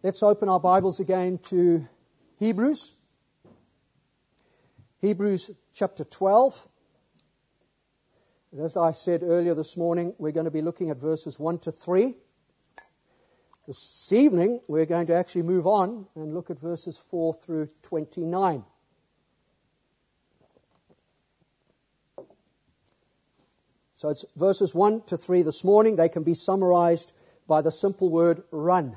Let's open our Bibles again to Hebrews. Hebrews chapter 12. And as I said earlier this morning, we're going to be looking at verses 1 to 3. This evening, we're going to actually move on and look at verses 4 through 29. So it's verses 1 to 3 this morning. They can be summarized by the simple word run.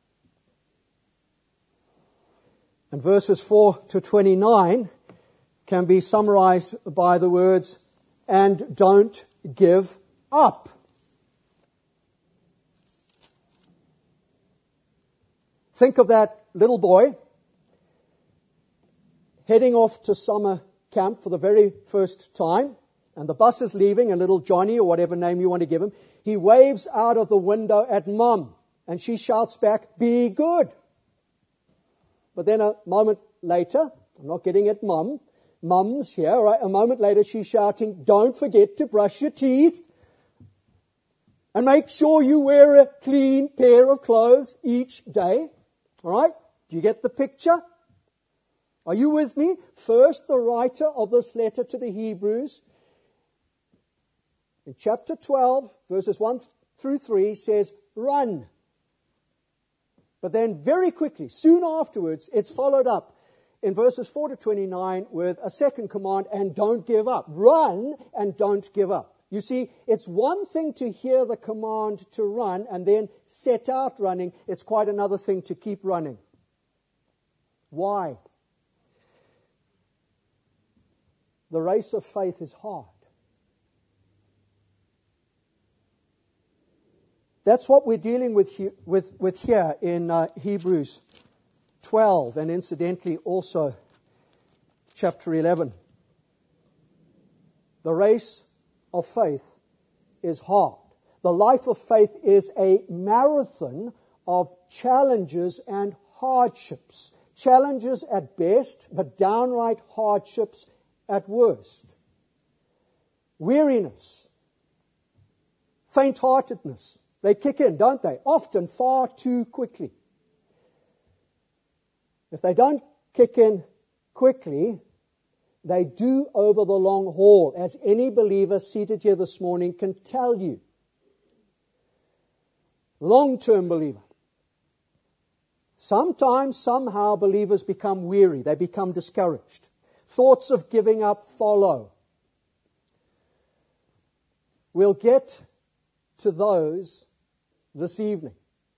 And verses 4 to 29 can be summarized by the words, and don't give up. Think of that little boy heading off to summer camp for the very first time, and the bus is leaving, and little Johnny, or whatever name you want to give him, he waves out of the window at Mum, and she shouts back, "Be good." But then a moment later, I'm not getting at Mum's here, right? A moment later she's shouting, "Don't forget to brush your teeth. And make sure you wear a clean pair of clothes each day." All right? Do you get the picture? Are you with me? First, the writer of this letter to the Hebrews, in chapter 12, verses 1 through 3, says, run. But then very quickly, soon afterwards, it's followed up in verses 4 to 29 with a second command, and don't give up. Run and don't give up. You see, it's one thing to hear the command to run and then set out running. It's quite another thing to keep running. Why? The race of faith is hard. That's what we're dealing with here in Hebrews 12, and incidentally also chapter 11. The race of faith is hard. The life of faith is a marathon of challenges and hardships. Challenges at best, but downright hardships at worst. Weariness, faint-heartedness, they kick in, don't they? Often far too quickly. If they don't kick in quickly, they do over the long haul, as any believer seated here this morning can tell you. Long-term believer. Sometimes, somehow, believers become weary. They become discouraged. Thoughts of giving up follow. We'll get to those this evening.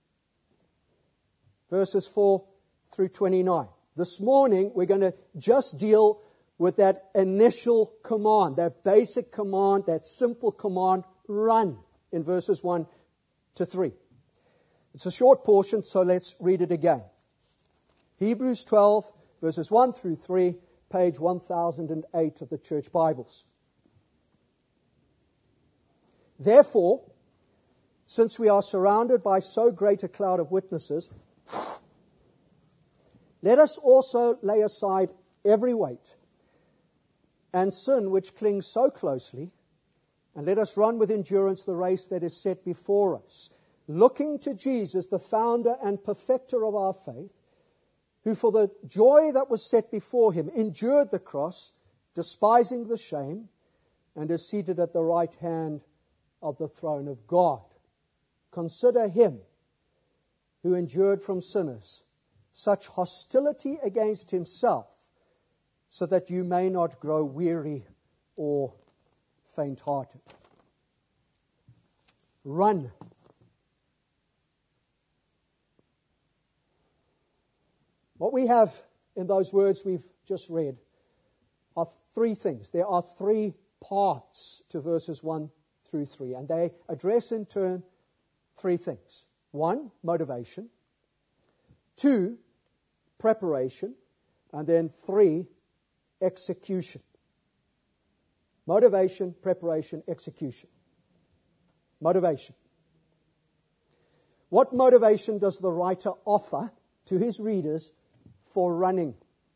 Verses 4 through 29. This morning, we're going to just deal with that initial command, that basic command, that simple command, run, in verses 1 to 3. It's a short portion, so let's read it again. Hebrews 12, verses 1 through 3, page 1008 of the Church Bibles. Therefore, since we are surrounded by so great a cloud of witnesses, let us also lay aside every weight and sin which clings so closely, and let us run with endurance the race that is set before us, looking to Jesus, the founder and perfecter of our faith, who for the joy that was set before him endured the cross, despising the shame, and is seated at the right hand of the throne of God. Consider him who endured from sinners such hostility against himself, so that you may not grow weary or faint-hearted. Run. What we have in those words we've just read are three things. There are three parts to verses 1 through 3, and they address in turn three things. 1, motivation. 2, preparation. And then 3, execution. Motivation, preparation, execution. Motivation. What motivation does the writer offer to his readers for running?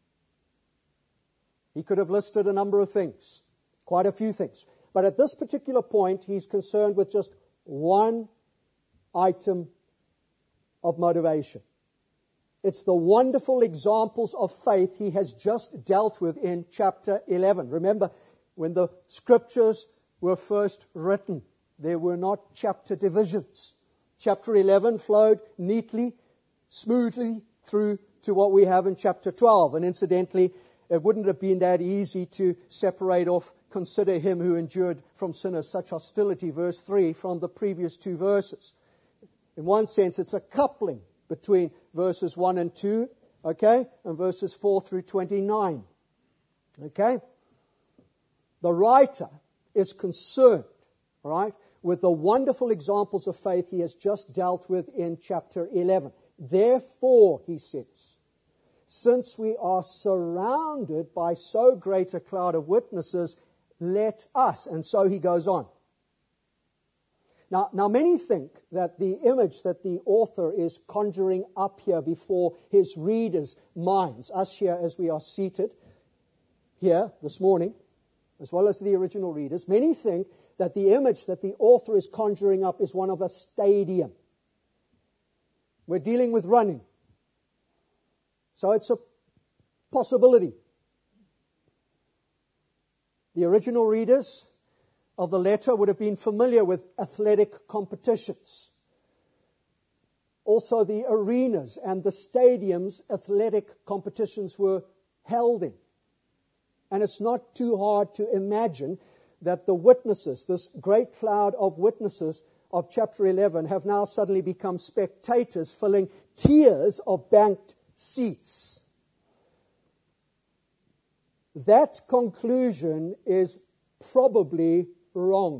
He could have listed a number of things, quite a few things. But at this particular point, he's concerned with just one item of motivation. It's the wonderful examples of faith he has just dealt with in chapter 11. Remember, when the scriptures were first written, there were not chapter divisions. Chapter 11 flowed neatly, smoothly through to what we have in chapter 12. And incidentally, it wouldn't have been that easy to separate off, consider him who endured from sinners such hostility, verse 3, from the previous two verses. In one sense, it's a coupling between verses 1 and 2, okay, and verses 4 through 29. Okay? The writer is concerned, all right, with the wonderful examples of faith he has just dealt with in chapter 11. Therefore, he says, since we are surrounded by so great a cloud of witnesses, let us. And so he goes on. Now, many think that the image that the author is conjuring up here before his readers' minds, us here as we are seated here this morning, as well as the original readers, many think that the image that the author is conjuring up is one of a stadium. We're dealing with running. So it's a possibility. The original readers of the letter would have been familiar with athletic competitions. Also, the arenas and the stadiums athletic competitions were held in. And it's not too hard to imagine that the witnesses, this great cloud of witnesses of chapter 11, have now suddenly become spectators filling tiers of banked seats. That conclusion is probably wrong.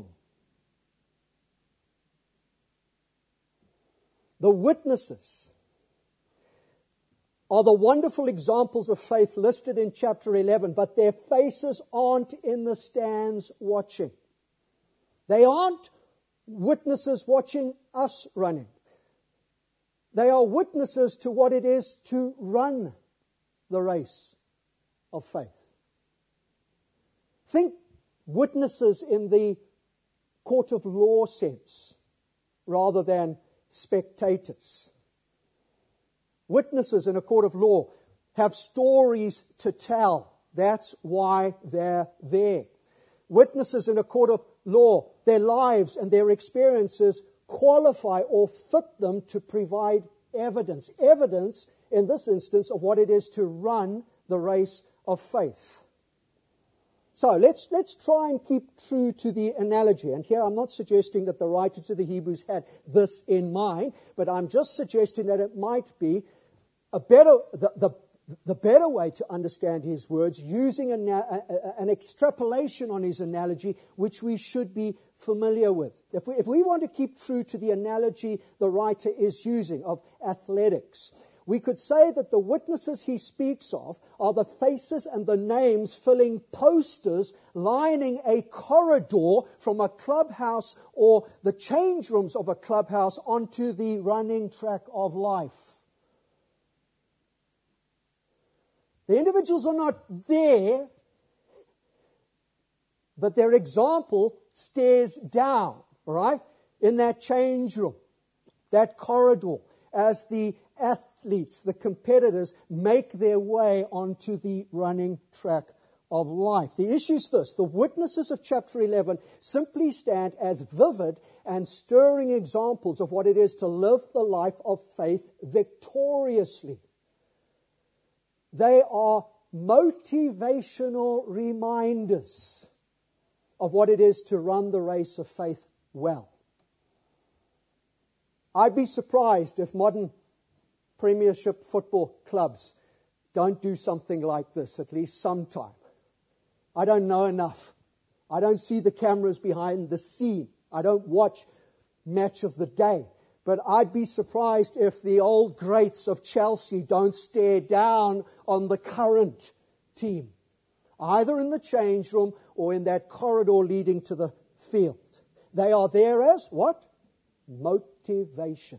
The witnesses are the wonderful examples of faith listed in chapter 11, but their faces aren't in the stands watching. They aren't witnesses watching us running. They are witnesses to what it is to run the race of faith. Think witnesses in the court of law sense rather than spectators. Witnesses in a court of law have stories to tell. That's why they're there. Witnesses in a court of law, their lives and their experiences qualify or fit them to provide evidence. Evidence, in this instance, of what it is to run the race of faith. So let's try and keep true to the analogy. And here I'm not suggesting that the writer to the Hebrews had this in mind, but I'm just suggesting that it might be a better, the better way to understand his words, using an extrapolation on his analogy, which we should be familiar with. If we want to keep true to the analogy the writer is using of athletics, we could say that the witnesses he speaks of are the faces and the names filling posters lining a corridor from a clubhouse or the change rooms of a clubhouse onto the running track of life. The individuals are not there, but their example stares down, all right, in that change room, that corridor, as the athletes, the competitors, make their way onto the running track of life. The issue is this: the witnesses of chapter 11 simply stand as vivid and stirring examples of what it is to live the life of faith victoriously. They are motivational reminders of what it is to run the race of faith well. I'd be surprised if modern Premiership football clubs don't do something like this at least sometime. I don't know enough. I don't see the cameras behind the scene. I don't watch Match of the Day. But I'd be surprised if the old greats of Chelsea don't stare down on the current team, either in the change room or in that corridor leading to the field. They are there as what? Motivation.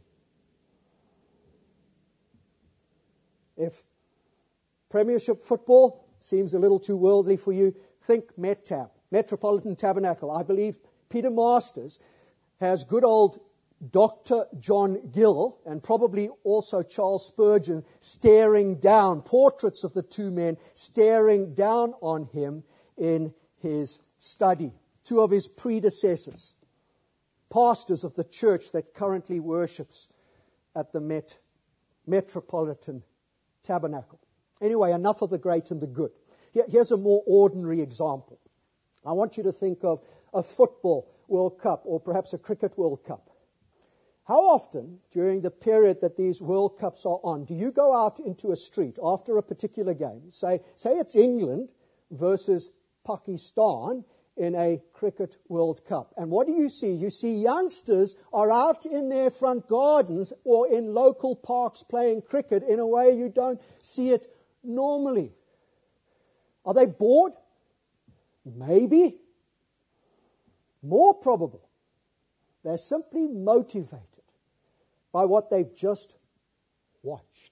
If Premiership football seems a little too worldly for you, think Metropolitan Tabernacle. I believe Peter Masters has good old Dr. John Gill and probably also Charles Spurgeon staring down, portraits of the two men staring down on him in his study. Two of his predecessors, pastors of the church that currently worships at the Metropolitan Tabernacle. Anyway, enough of the great and the good. Here's a more ordinary example. I want you to think of a football World Cup or perhaps a cricket World Cup. How often during the period that these World Cups are on do you go out into a street after a particular game, say it's England versus Pakistan in a cricket World Cup, and what do you see? You see youngsters are out in their front gardens or in local parks playing cricket in a way you don't see it normally. Are they bored? Maybe. More probable, they're simply motivated by what they've just watched.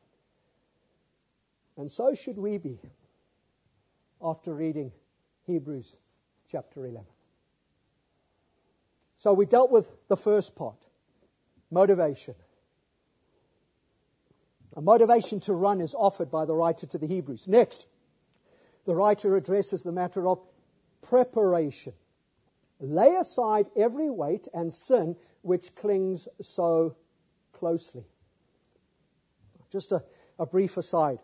And so should we be after reading Hebrews chapter 11. So we dealt with the first part, motivation. A motivation to run is offered by the writer to the Hebrews. Next, the writer addresses the matter of preparation. Lay aside every weight and sin which clings so closely. Just a brief aside.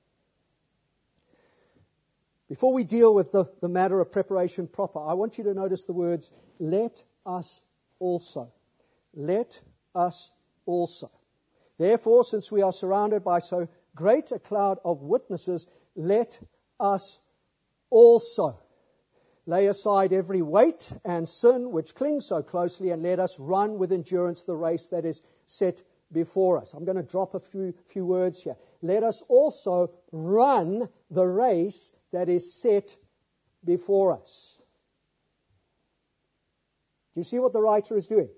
Before we deal with the matter of preparation proper, I want you to notice the words, let us also. Let us also. Therefore, since we are surrounded by so great a cloud of witnesses, let us also lay aside every weight and sin which clings so closely, and let us run with endurance the race that is set before us. I'm going to drop a few words here. Let us also run the race that is set before us. Do you see what the writer is doing?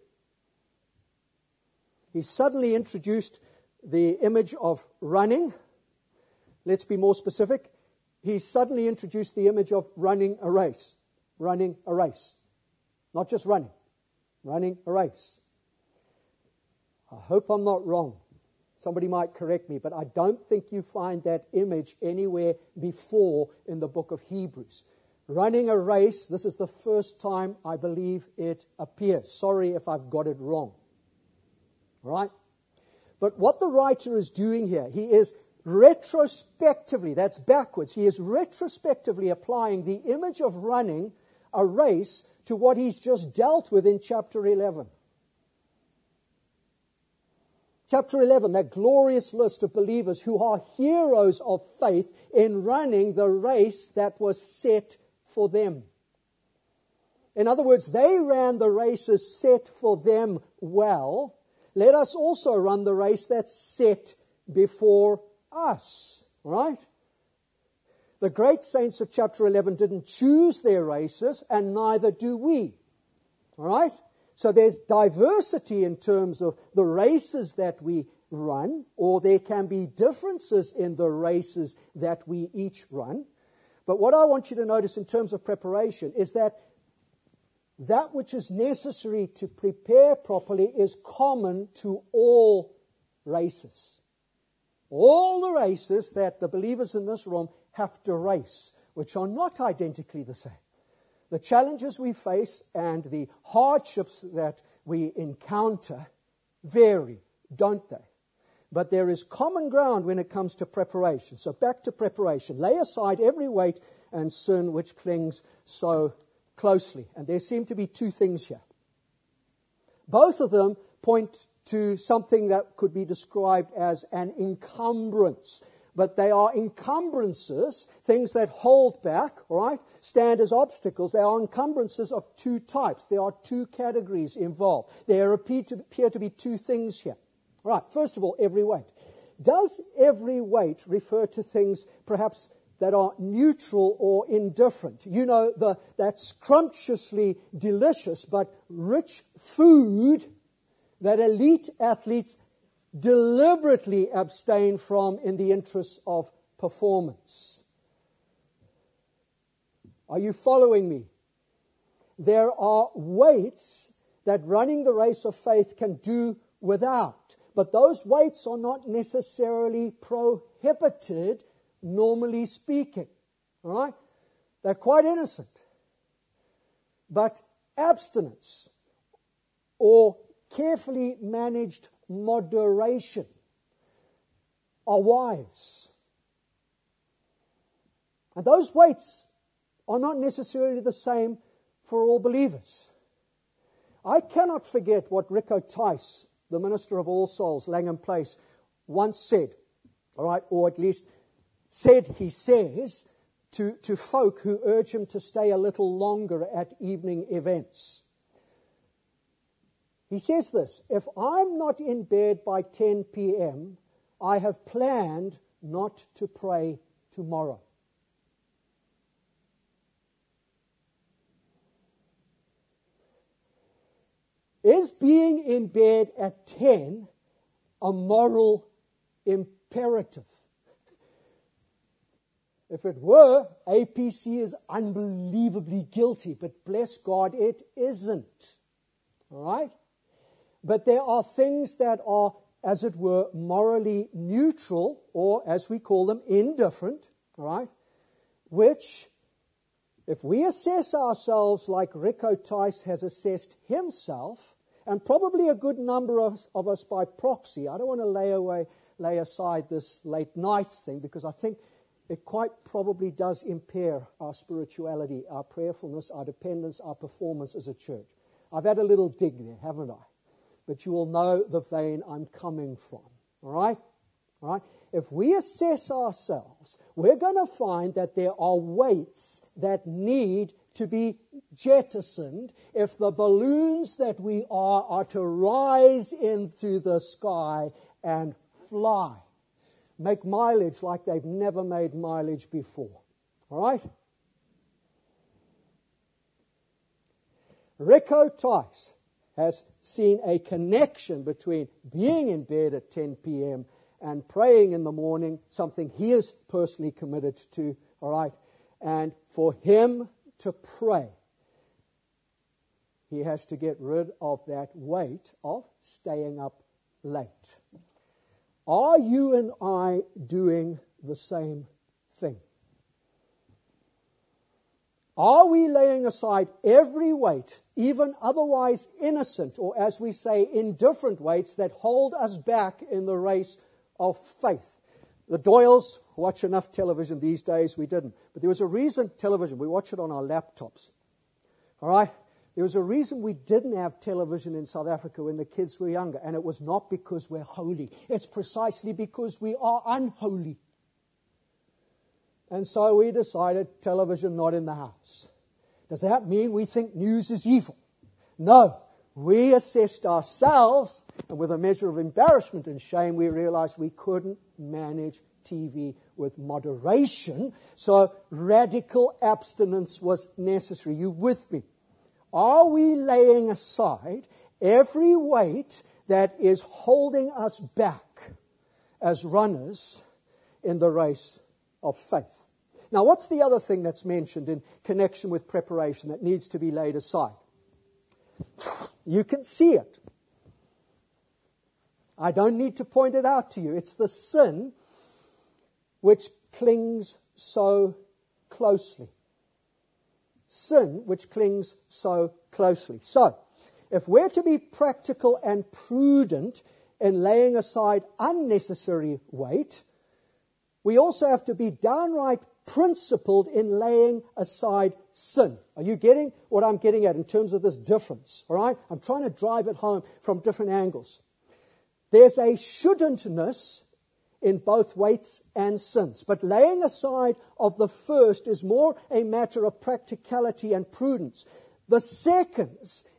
He suddenly introduced the image of running. Let's be more specific. He suddenly introduced the image of running a race. Running a race. Not just running. Running a race. I hope I'm not wrong. Somebody might correct me, but I don't think you find that image anywhere before in the book of Hebrews. Running a race, this is the first time I believe it appears. Sorry if I've got it wrong. Right? But what the writer is doing here, he is retrospectively, that's backwards, he is retrospectively applying the image of running a race to what he's just dealt with in chapter 11. Chapter 11, that glorious list of believers who are heroes of faith in running the race that was set for them. In other words, they ran the races set for them well. Let us also run the race that's set before us, right? The great saints of chapter 11 didn't choose their races, and neither do we, all right? So there's diversity in terms of the races that we run, or there can be differences in the races that we each run. But what I want you to notice in terms of preparation is that which is necessary to prepare properly is common to all races. All the races that the believers in this room have to race, which are not identically the same. The challenges we face and the hardships that we encounter vary, don't they? But there is common ground when it comes to preparation. So back to preparation. Lay aside every weight and sin which clings so closely. And there seem to be two things here. Both of them point to something that could be described as an encumbrance. But they are encumbrances, things that hold back, all right, stand as obstacles. They are encumbrances of two types. There are two categories involved. There appear to be two things here. All right, first of all, every weight. Does every weight refer to things perhaps that are neutral or indifferent? You know, that scrumptiously delicious but rich food that elite athletes deliberately abstain from in the interests of performance. Are you following me? There are weights that running the race of faith can do without. But those weights are not necessarily prohibited, normally speaking. All right? They're quite innocent. But abstinence or carefully managed moderation are wise. And those weights are not necessarily the same for all believers. I cannot forget what Rico Tice, the minister of All Souls, Langham Place, once said, all right, or at least he says, to folk who urge him to stay a little longer at evening events. He says this: if I'm not in bed by 10 p.m., I have planned not to pray tomorrow. Is being in bed at 10 a moral imperative? If it were, APC is unbelievably guilty, but bless God, it isn't. All right? But there are things that are, as it were, morally neutral, or as we call them, indifferent, all right? Which, if we assess ourselves like Rico Tice has assessed himself, and probably a good number of us by proxy, I don't want to lay aside this late nights thing, because I think it quite probably does impair our spirituality, our prayerfulness, our dependence, our performance as a church. I've had a little dig there, haven't I? But you will know the vein I'm coming from. All right? All right? If we assess ourselves, we're going to find that there are weights that need to be jettisoned if the balloons that we are to rise into the sky and fly. Make mileage like they've never made mileage before. All right? Rico Tice has seen a connection between being in bed at 10 p.m. and praying in the morning, something he is personally committed to, all right? And for him to pray, he has to get rid of that weight of staying up late. Are you and I doing the same thing? Are we laying aside every weight, even otherwise innocent, or as we say, indifferent weights that hold us back in the race of faith? The Doyles watch enough television these days. We didn't. But there was a reason television, we watch it on our laptops. All right? There was a reason we didn't have television in South Africa when the kids were younger, and it was not because we're holy. It's precisely because we are unholy. And so we decided television not in the house. Does that mean we think news is evil? No. We assessed ourselves, and with a measure of embarrassment and shame, we realized we couldn't manage TV with moderation, so radical abstinence was necessary. You with me? Are we laying aside every weight that is holding us back as runners in the race of faith? Now, what's the other thing that's mentioned in connection with preparation that needs to be laid aside? You can see it. I don't need to point it out to you. It's the sin which clings so closely. Sin which clings so closely. So, if we're to be practical and prudent in laying aside unnecessary weight, we also have to be downright principled in laying aside sin. Are you getting what I'm getting at in terms of this difference? All right? I'm trying to drive it home from different angles. There's a shouldn'tness in both weights and sins. But laying aside of the first is more a matter of practicality and prudence. The second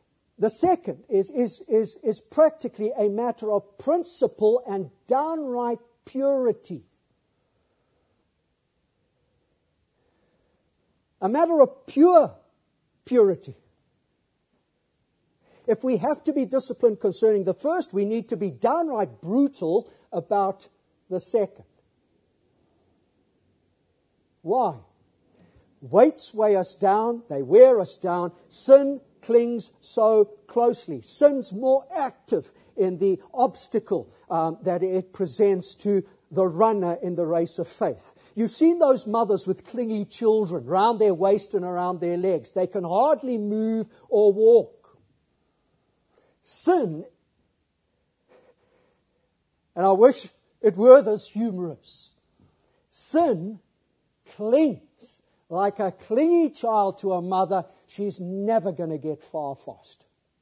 is practically a matter of principle and downright purity. A matter of pure purity. If we have to be disciplined concerning the first, we need to be downright brutal about the second. Why? Weights weigh us down, they wear us down. Sin clings so closely. Sin's more active in the obstacle that it presents to the runner in the race of faith. You've seen those mothers with clingy children round their waist and around their legs. They can hardly move or walk. Sin, and I wish it were this humorous, sin clings like a clingy child to a mother. She's never going to get far fast.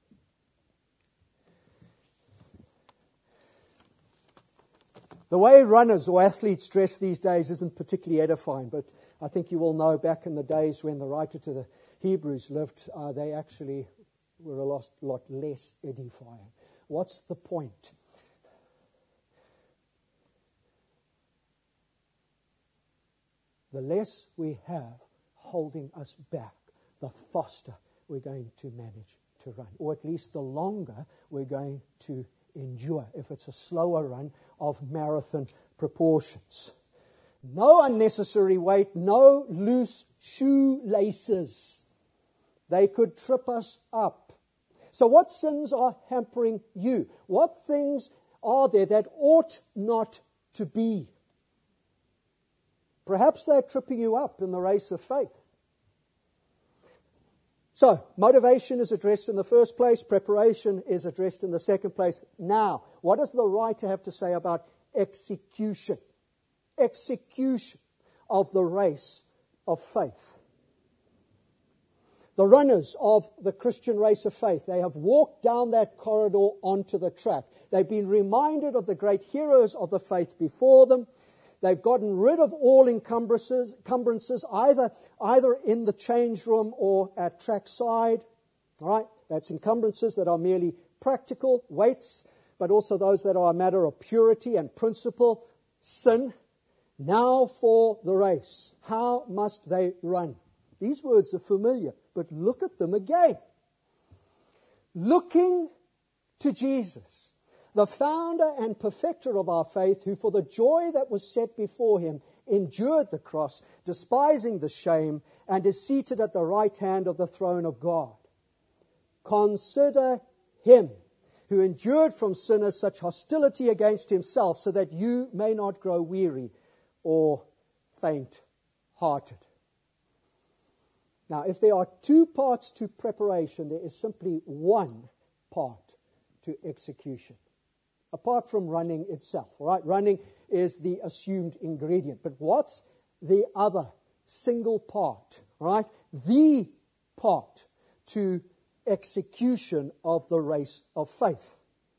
The way runners or athletes dress these days isn't particularly edifying, but I think you all know back in the days when the writer to the Hebrews lived, they actually were a lot less edifying. What's the point? The less we have holding us back, the faster we're going to manage to run, or at least the longer we're going to endure if it's a slower run of marathon proportions. No unnecessary weight, no loose shoelaces. They could trip us up. So what sins are hampering you? What things are there that ought not to be? Perhaps they're tripping you up in the race of faith. So, motivation is addressed in the first place. Preparation is addressed in the second place. Now, what does the writer have to say about execution? Execution of the race of faith. The runners of the Christian race of faith, they have walked down that corridor onto the track. They've been reminded of the great heroes of the faith before them. They've gotten rid of all encumbrances either in the change room or at trackside. All right, that's encumbrances that are merely practical, weights, but also those that are a matter of purity and principle, sin. Now for the race. How must they run? These words are familiar, but look at them again. Looking to Jesus, the founder and perfecter of our faith, who for the joy that was set before him endured the cross, despising the shame, and is seated at the right hand of the throne of God. Consider him who endured from sinners such hostility against himself, so that you may not grow weary or faint-hearted. Now, if there are two parts to preparation, there is simply one part to execution. Apart from running itself, all right? Running is the assumed ingredient. But what's the other single part, all right? The part to execution of the race of faith.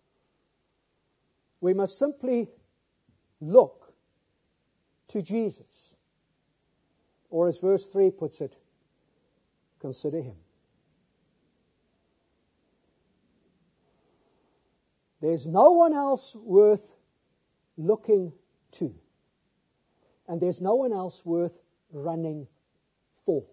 We must simply look to Jesus. Or as verse 3 puts it, consider him. There's no one else worth looking to. And there's no one else worth running for.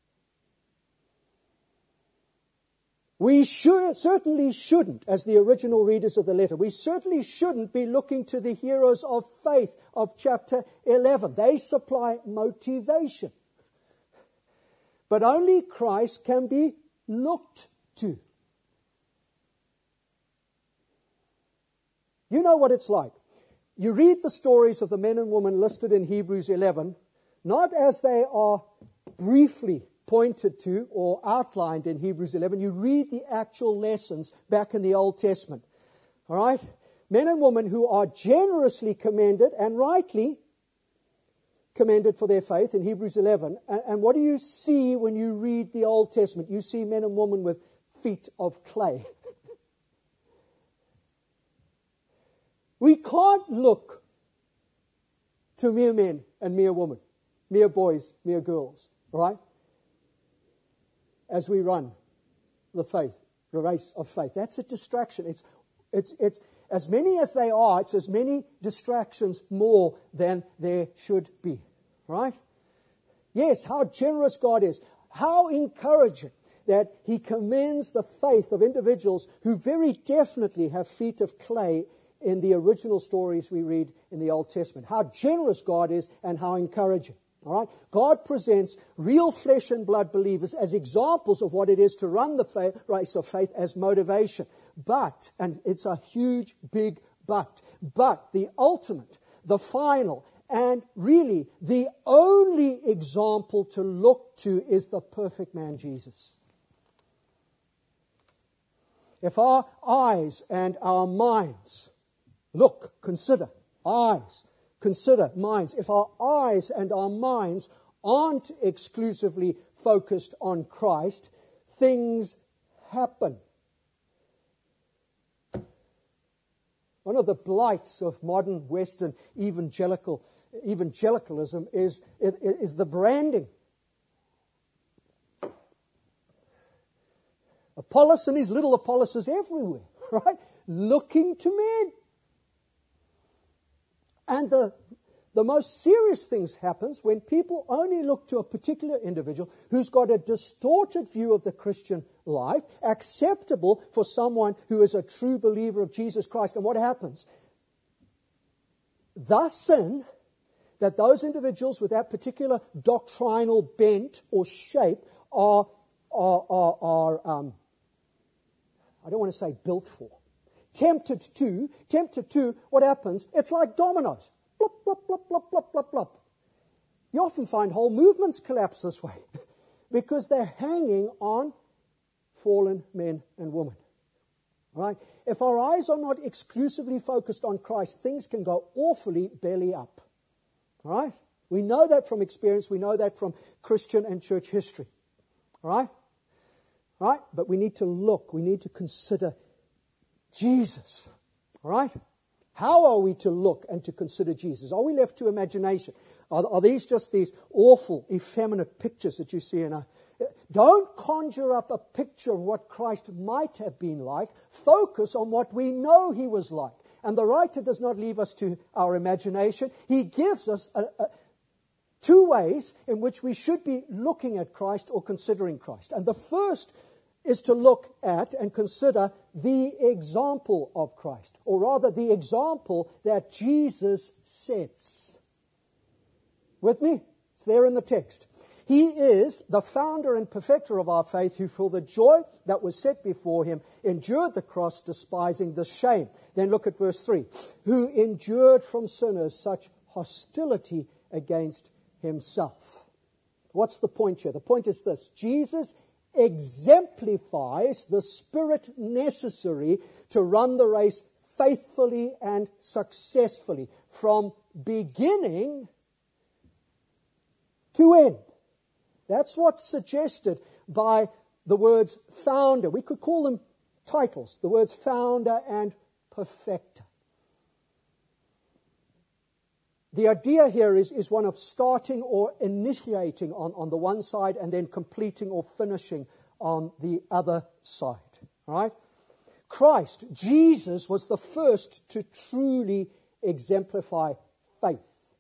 We certainly shouldn't, as the original readers of the letter, we certainly shouldn't be looking to the heroes of faith of chapter 11. They supply motivation. But only Christ can be looked to. You know what it's like. You read the stories of the men and women listed in Hebrews 11, not as they are briefly pointed to or outlined in Hebrews 11. You read the actual lessons back in the Old Testament. All right? Men and women who are generously commended and rightly commended for their faith in Hebrews 11. And what do you see when you read the Old Testament? You see men and women with feet of clay. We can't look to mere men and mere women, mere boys, mere girls, all right? As we run the race of faith. That's a distraction. It's as many as they are, it's as many distractions more than there should be, right? Yes, how generous God is. How encouraging that he commends the faith of individuals who very definitely have feet of clay in the original stories we read in the Old Testament. How generous God is and how encouraging. All right? God presents real flesh and blood believers as examples of what it is to run the race of faith as motivation. But, and it's a huge, big but the ultimate, the final, and really the only example to look to is the perfect man, Jesus. If our eyes and our minds, consider minds. If our eyes and our minds aren't exclusively focused on Christ, things happen. One of the blights of modern Western evangelicalism is the branding. Apollos and his little Apollos everywhere, right? Looking to men. And the most serious things happens when people only look to a particular individual who's got a distorted view of the Christian life, acceptable for someone who is a true believer of Jesus Christ. And what happens? The sin that those individuals with that particular doctrinal bent or shape are I don't want to say built for. Tempted to, what happens? It's like dominoes. Blop, blop, blop, blop, blop, blop, blop. You often find whole movements collapse this way because they're hanging on fallen men and women. All right? If our eyes are not exclusively focused on Christ, things can go awfully belly up. All right? We know that from experience. We know that from Christian and church history. All right? Right? But we need to look. We need to consider Jesus. All right? How are we to look and to consider Jesus? Are we left to imagination? Are these just these awful, effeminate pictures that you see in a... Don't conjure up a picture of what Christ might have been like. Focus on what we know He was like. And the writer does not leave us to our imagination. He gives us two ways in which we should be looking at Christ or considering Christ. And the first is to look at and consider the example of Christ, or rather the example that Jesus sets. With me? It's there in the text. He is the founder and perfecter of our faith, who for the joy that was set before Him endured the cross, despising the shame. Then look at verse 3. Who endured from sinners such hostility against Himself. What's the point here? The point is this. Jesus exemplifies the spirit necessary to run the race faithfully and successfully from beginning to end. That's what's suggested by the words founder. We could call them titles, the words founder and perfecter. The idea here is one of starting or initiating on the one side and then completing or finishing on the other side. All right? Christ, Jesus, was the first to truly exemplify faith.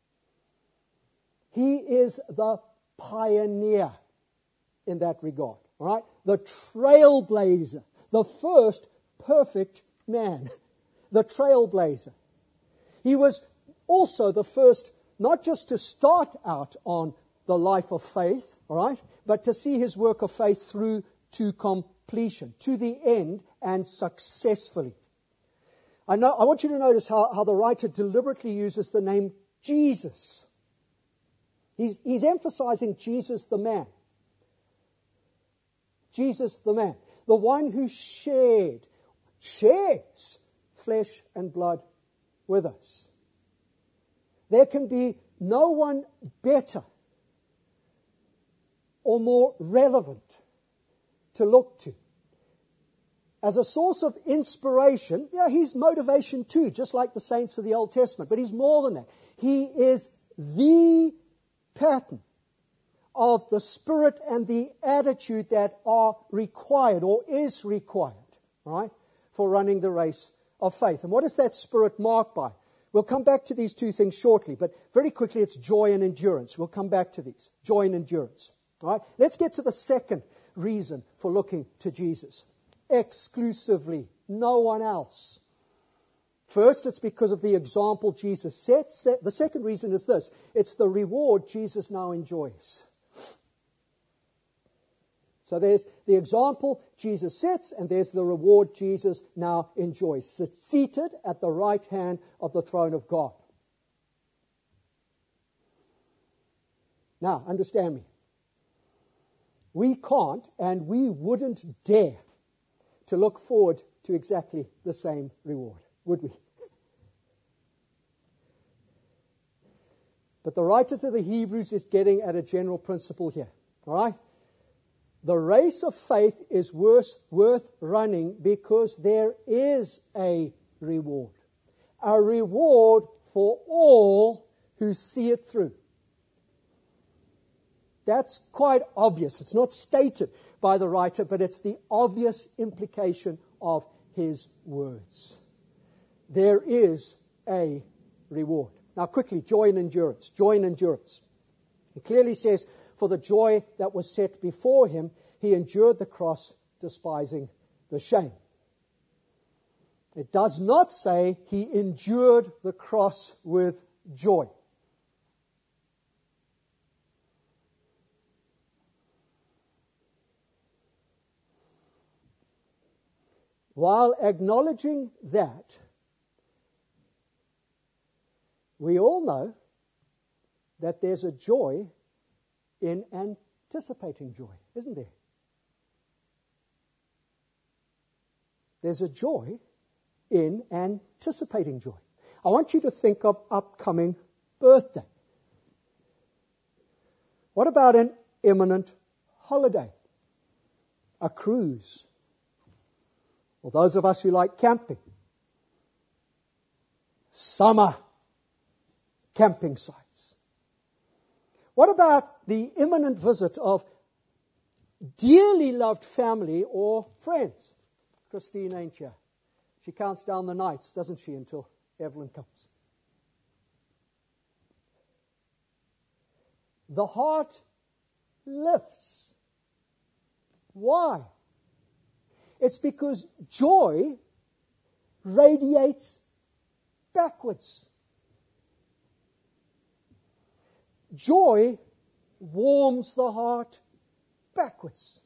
He is the pioneer in that regard. All right? The trailblazer, the first perfect man, the trailblazer. He was also the first, not just to start out on the life of faith, all right, but to see his work of faith through to completion, to the end, and successfully. I want you to notice how the writer deliberately uses the name Jesus. He's emphasizing Jesus the man. Jesus the man. The one who shares flesh and blood with us. There can be no one better or more relevant to look to. As a source of inspiration, he's motivation too, just like the saints of the Old Testament. But he's more than that. He is the pattern of the spirit and the attitude that are required or is required, right, for running the race of faith. And what is that spirit marked by? We'll come back to these two things shortly, but very quickly it's joy and endurance. We'll come back to these. Joy and endurance. All right? Let's get to the second reason for looking to Jesus. Exclusively. No one else. First, it's because of the example Jesus sets. The second reason is this. It's the reward Jesus now enjoys. So there's the example Jesus sets, and there's the reward Jesus now enjoys. Sits seated at the right hand of the throne of God. Now, understand me. We can't and we wouldn't dare to look forward to exactly the same reward, would we? But the writer to the Hebrews is getting at a general principle here. All right? The race of faith is worth running because there is a reward. A reward for all who see it through. That's quite obvious. It's not stated by the writer, but it's the obvious implication of his words. There is a reward. Now quickly, joy and endurance. Joy and endurance. It clearly says, for the joy that was set before him, he endured the cross, despising the shame. It does not say he endured the cross with joy. While acknowledging that, we all know that there's a joy in anticipating joy, isn't there? There's a joy in anticipating joy. I want you to think of upcoming birthday. What about an imminent holiday? A cruise? Or those of us who like camping? Summer camping sites. What about the imminent visit of dearly loved family or friends? Christine ain't here. She counts down the nights, doesn't she, until Evelyn comes. The heart lifts. Why? It's because joy radiates backwards. Joy warms the heart backwards.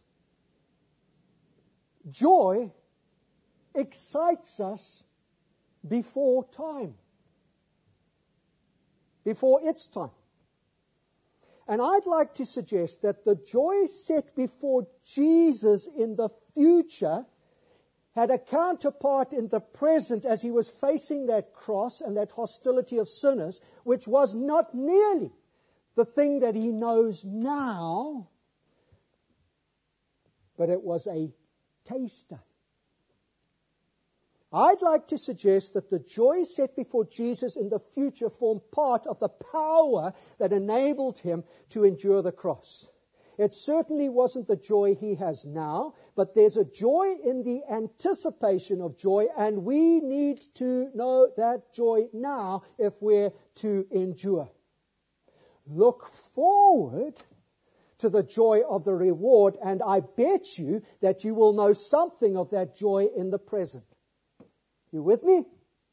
Joy excites us before time, before its time. And I'd like to suggest that the joy set before Jesus in the future had a counterpart in the present as he was facing that cross and that hostility of sinners, which was not nearly the thing that he knows now, but it was a taster. I'd like to suggest that the joy set before Jesus in the future formed part of the power that enabled him to endure the cross. It certainly wasn't the joy he has now, but there's a joy in the anticipation of joy, and we need to know that joy now if we're to endure. Look forward to the joy of the reward, and I bet you that you will know something of that joy in the present. You with me?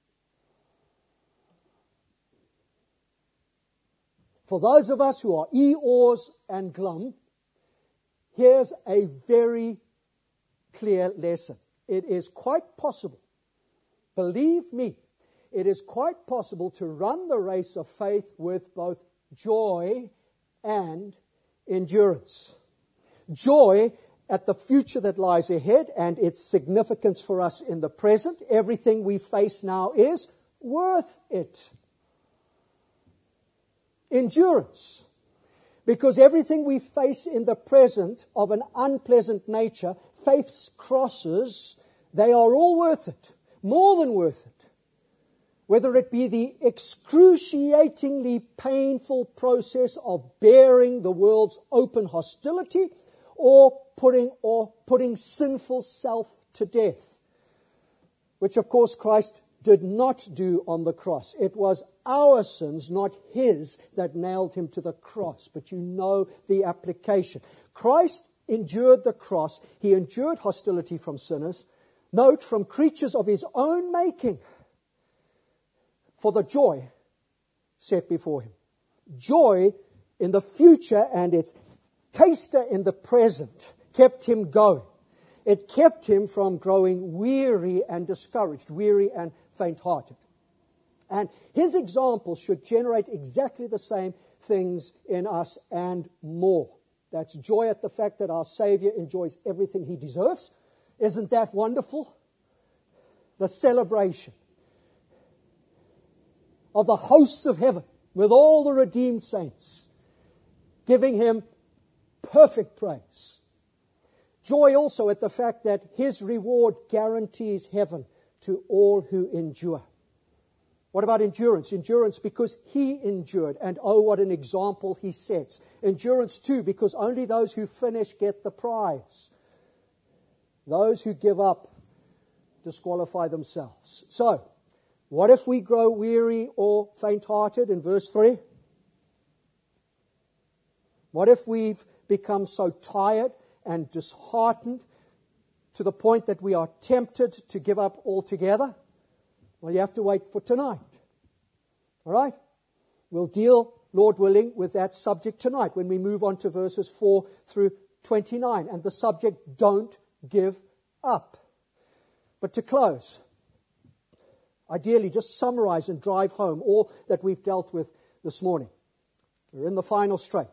For those of us who are Eeyores and glum, here's a very clear lesson. It is quite possible, believe me, it is quite possible to run the race of faith with both joy and endurance. Joy at the future that lies ahead and its significance for us in the present. Everything we face now is worth it. Endurance. Because everything we face in the present of an unpleasant nature, faith's crosses, they are all worth it. More than worth it. Whether it be the excruciatingly painful process of bearing the world's open hostility or putting sinful self to death, which of course Christ did not do on the cross. It was our sins, not his, that nailed him to the cross. But you know the application. Christ endured the cross. He endured hostility from sinners. Note, from creatures of his own making. for the joy set before him. Joy in the future and its taster in the present kept him going. It kept him from growing weary and discouraged, weary and faint-hearted. And his example should generate exactly the same things in us and more. That's joy at the fact that our Savior enjoys everything he deserves. Isn't that wonderful? The celebration of the hosts of heaven with all the redeemed saints giving him perfect praise. Joy also at the fact that his reward guarantees heaven to all who endure. What about endurance? Endurance because he endured, and oh, what an example he sets. Endurance too, because only those who finish get the prize. Those who give up disqualify themselves. So, what if we grow weary or faint-hearted in verse 3? What if we've become so tired and disheartened to the point that we are tempted to give up altogether? Well, you have to wait for tonight. All right? We'll deal, Lord willing, with that subject tonight when we move on to verses 4 through 29. And the subject, don't give up. But to close, ideally just summarize and drive home all that we've dealt with this morning. We're in the final straight.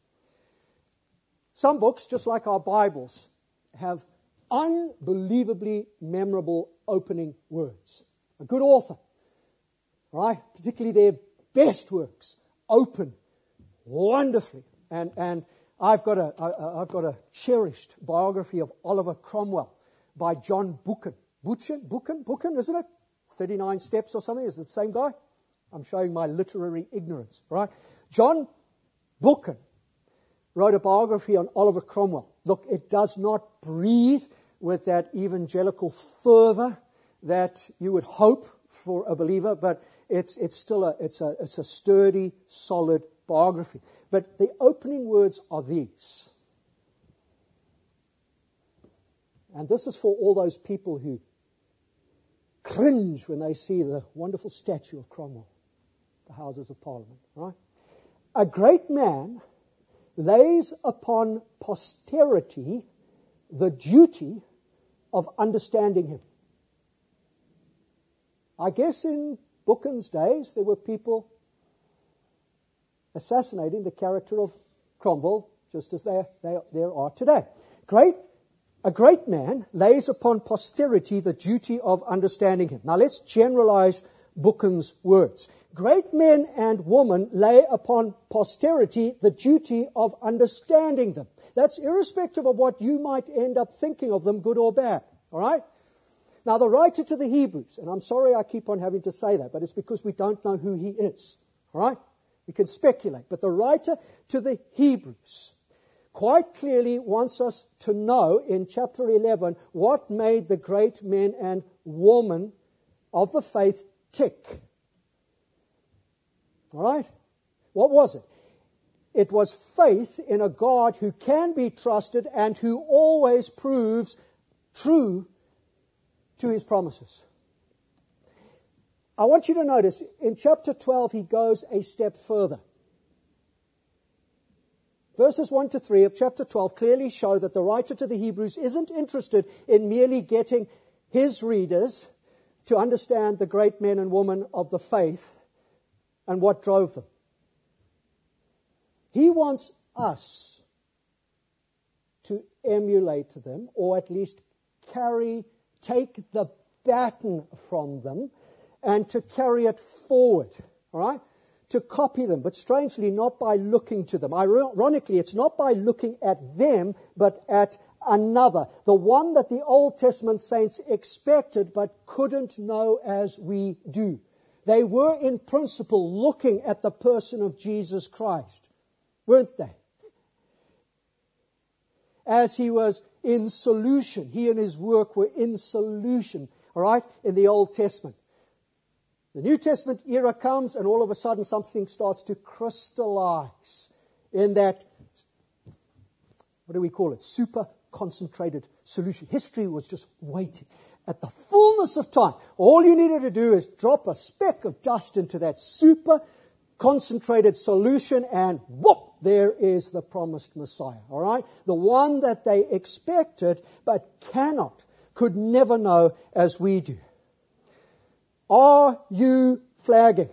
Some books, just like our Bibles, have unbelievably memorable opening words. A good author, right? Particularly their best works, open wonderfully. And I've got a cherished biography of Oliver Cromwell by John Buchan. Buchan, isn't it? 39 Steps or something. Is it the same guy? I'm showing my literary ignorance, right? John Buchan wrote a biography on Oliver Cromwell. Look, it does not breathe with that evangelical fervor that you would hope for a believer, but it's still a sturdy, solid biography. But the opening words are these. And this is for all those people who cringe when they see the wonderful statue of Cromwell, the Houses of Parliament, right? A great man lays upon posterity the duty of understanding him. I guess in Buchan's days there were people assassinating the character of Cromwell just as there are today. A great man lays upon posterity the duty of understanding him. Now let's generalize Buchan's words. Great men and women lay upon posterity the duty of understanding them. That's irrespective of what you might end up thinking of them, good or bad. All right? Now the writer to the Hebrews, and I'm sorry I keep on having to say that, but it's because we don't know who he is. All right? We can speculate. But the writer to the Hebrews quite clearly wants us to know in chapter 11 what made the great men and women of the faith tick. All right? What was it? It was faith in a God who can be trusted and who always proves true to his promises. I want you to notice, in chapter 12, he goes a step further. Verses 1 to 3 of chapter 12 clearly show that the writer to the Hebrews isn't interested in merely getting his readers to understand the great men and women of the faith and what drove them. He wants us to emulate them, or at least take the baton from them and to carry it forward, all right? To copy them, but strangely not by looking to them. Ironically, it's not by looking at them, but at another, the one that the Old Testament saints expected but couldn't know as we do. They were in principle looking at the person of Jesus Christ, weren't they? As he was in solution, he and his work were in solution, all right, in the Old Testament. The New Testament era comes and all of a sudden something starts to crystallize in that, what do we call it, super concentrated solution. History was just waiting. at the fullness of time, all you needed to do is drop a speck of dust into that super concentrated solution and whoop, there is the promised Messiah. All right? The one that they expected but could never know as we do. Are you flagging?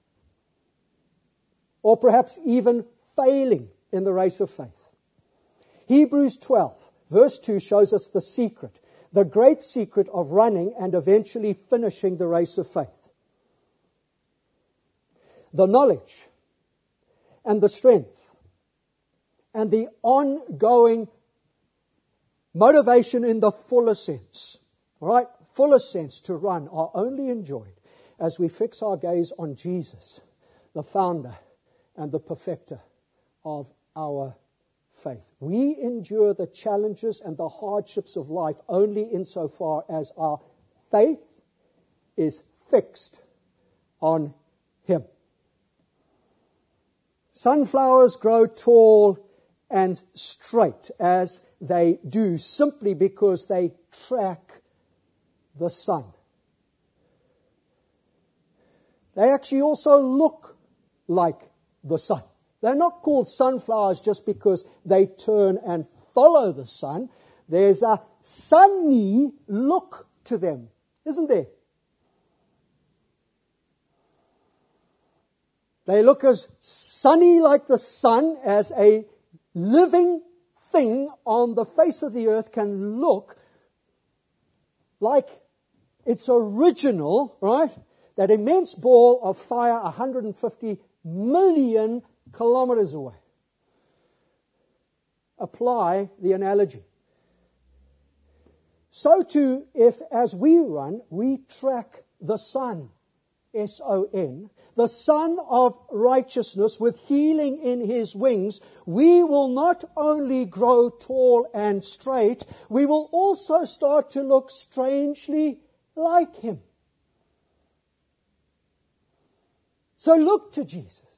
Or perhaps even failing in the race of faith? Hebrews 12, verse 2 shows us the secret, the great secret of running and eventually finishing the race of faith. The knowledge and the strength and the ongoing motivation in the fullest sense, all right, fullest sense to run are only enjoyed as we fix our gaze on Jesus, the founder and the perfecter of our faith. We endure the challenges and the hardships of life only insofar as our faith is fixed on Him. Sunflowers grow tall and straight as they do simply because they track the sun. They actually also look like the sun. They're not called sunflowers just because they turn and follow the sun. There's a sunny look to them, isn't there? They look as sunny like the sun as a living thing on the face of the earth can look, like its original, right? That immense ball of fire 150 million kilometers away. Apply the analogy. So too, if as we run, we track the sun, S-O-N, the Son of Righteousness with healing in His wings, we will not only grow tall and straight, we will also start to look strangely like Him. So look to Jesus.